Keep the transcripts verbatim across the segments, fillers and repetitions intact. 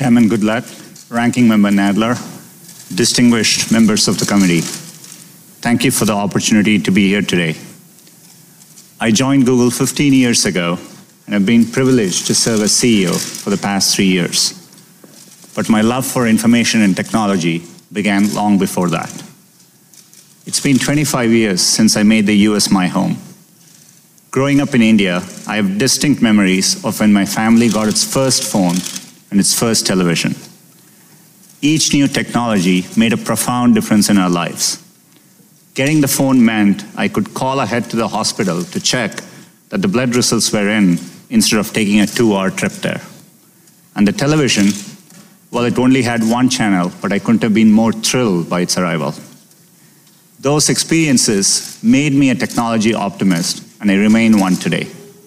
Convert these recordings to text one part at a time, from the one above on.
Chairman Goodlatte, Ranking Member Nadler, distinguished members of the committee, thank you for the opportunity to be here today. I joined Google fifteen years ago and have been privileged to serve as C E O for the past three years. But my love for information and technology began long before that. It's been twenty-five years since I made the U S my home. Growing up in India, I have distinct memories of when my family got its first phone and its first television. Each new technology made a profound difference in our lives. Getting the phone meant I could call ahead to the hospital to check that the blood results were in instead of taking a two-hour trip there. And the television, well, it only had one channel, but I couldn't have been more thrilled by its arrival. Those experiences made me a technology optimist, and I remain one today.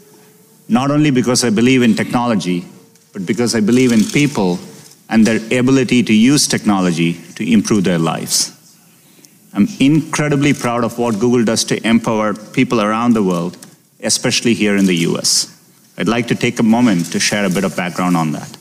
Not only because I believe in technology, but because I believe in people and their ability to use technology to improve their lives. I'm incredibly proud of what Google does to empower people around the world, especially here in the U S. I'd like to take a moment to share a bit of background on that.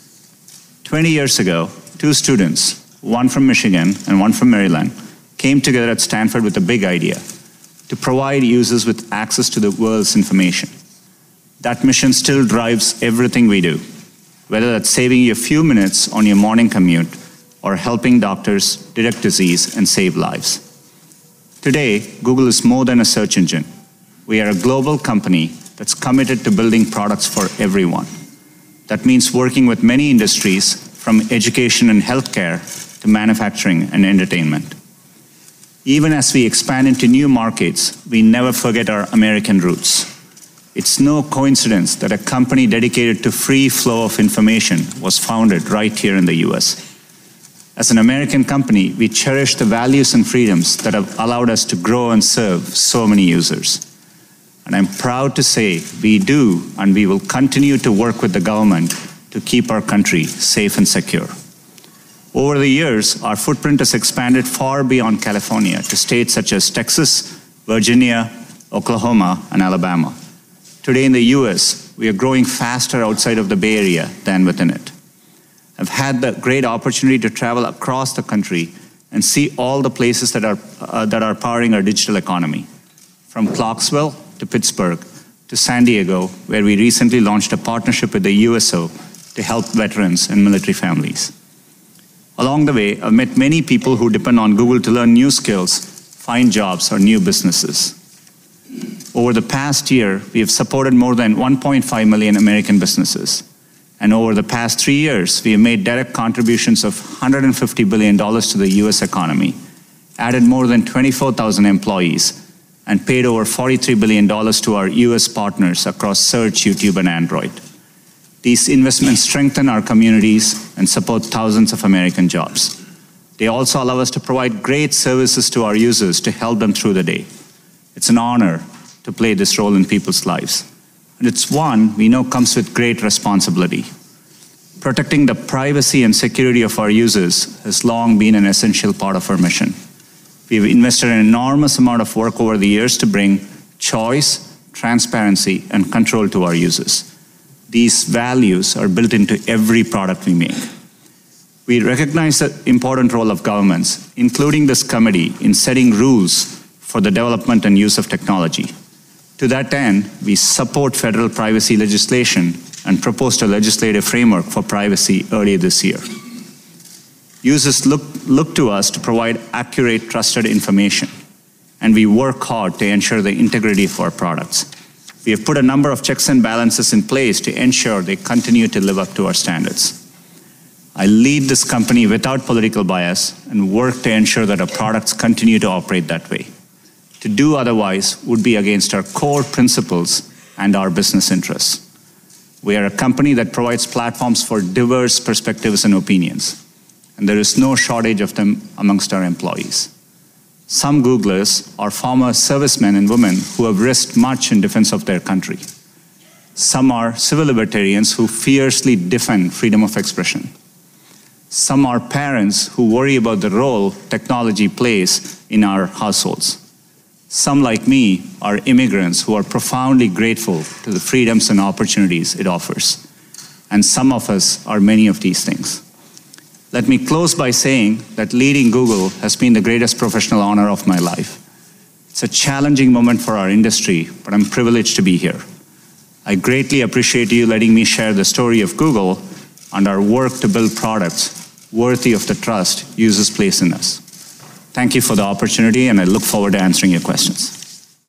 twenty years ago, two students, one from Michigan and one from Maryland, came together at Stanford with a big idea: to provide users with access to the world's information. That mission still drives everything we do, whether that's saving you a few minutes on your morning commute or helping doctors detect disease and save lives. Today, Google is more than a search engine. We are a global company that's committed to building products for everyone. That means working with many industries, from education and healthcare to manufacturing and entertainment. Even as we expand into new markets, we never forget our American roots. It's no coincidence that a company dedicated to free flow of information was founded right here in the U S. As an American company, we cherish the values and freedoms that have allowed us to grow and serve so many users. And I'm proud to say we do, and we will continue to work with the government to keep our country safe and secure. Over the years, our footprint has expanded far beyond California to states such as Texas, Virginia, Oklahoma, and Alabama. Today in the U S, we are growing faster outside of the Bay Area than within it. I've had the great opportunity to travel across the country and see all the places that are, uh, that are powering our digital economy, from Clarksville to Pittsburgh to San Diego, where we recently launched a partnership with the U S O to help veterans and military families. Along the way, I've met many people who depend on Google to learn new skills, find jobs, or new businesses. Over the past year, we have supported more than one point five million American businesses. And over the past three years, we have made direct contributions of one hundred fifty billion dollars to the U S economy, added more than twenty-four thousand employees, and paid over forty-three billion dollars to our U S partners across Search, YouTube, and Android. These investments strengthen our communities and support thousands of American jobs. They also allow us to provide great services to our users to help them through the day. It's an honor to play this role in people's lives. And it's one we know comes with great responsibility. Protecting the privacy and security of our users has long been an essential part of our mission. We've invested an enormous amount of work over the years to bring choice, transparency, and control to our users. These values are built into every product we make. We recognize the important role of governments, including this committee, in setting rules for the development and use of technology. To that end, we support federal privacy legislation and proposed a legislative framework for privacy earlier this year. Users look, look to us to provide accurate, trusted information, and we work hard to ensure the integrity of our products. We have put a number of checks and balances in place to ensure they continue to live up to our standards. I lead this company without political bias and work to ensure that our products continue to operate that way. To do otherwise would be against our core principles and our business interests. We are a company that provides platforms for diverse perspectives and opinions, and there is no shortage of them amongst our employees. Some Googlers are former servicemen and women who have risked much in defense of their country. Some are civil libertarians who fiercely defend freedom of expression. Some are parents who worry about the role technology plays in our households. Some, like me, are immigrants who are profoundly grateful to the freedoms and opportunities it offers. and some of us are many of these things. Let me close by saying that leading Google has been the greatest professional honor of my life. It's a challenging moment for our industry, but I'm privileged to be here. I greatly appreciate you letting me share the story of Google and our work to build products worthy of the trust users place in us. Thank you for the opportunity, and I look forward to answering your questions.